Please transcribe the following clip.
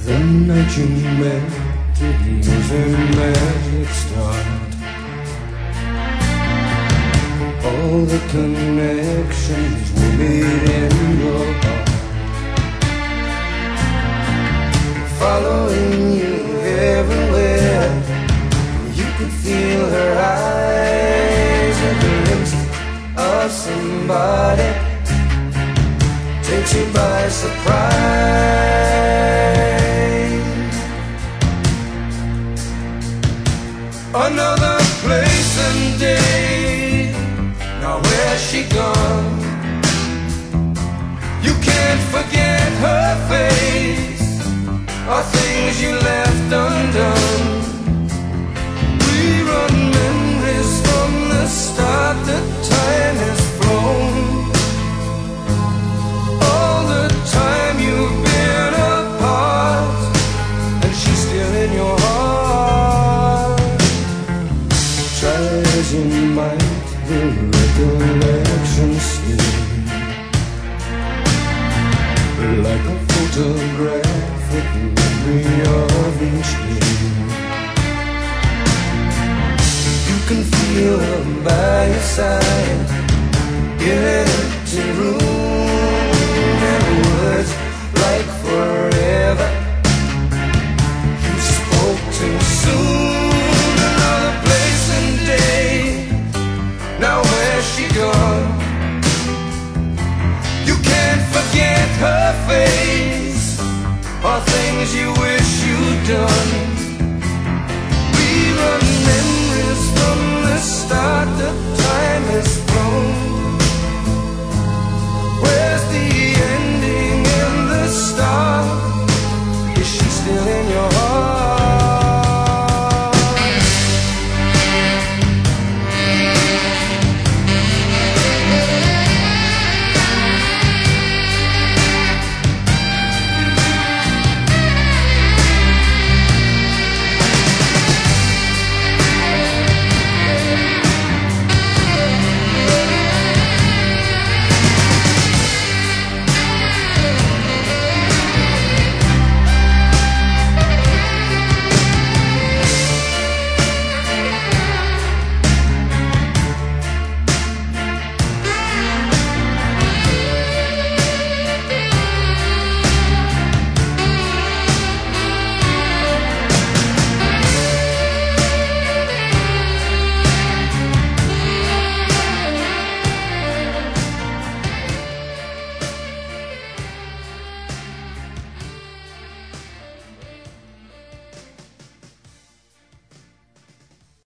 The night you met, it was a magic start. All the connections were made in your heart. Following you everywhere, you could feel her eyes, a glimpse of somebody takes you by surprise. Another place and day, now where's she gone? You can't forget her face, or things you left undone. Rerun memories from the start, the time has flown. All the time you've been apart, and she's still in your heart. Try as you might, the recollection still, like a photograph with the memory of each day. You can feel her by your side in an empty room, and words like forever you spoke too soon. Another place and day, now where's she gone? You can't forget her face, or things you wish you'd done.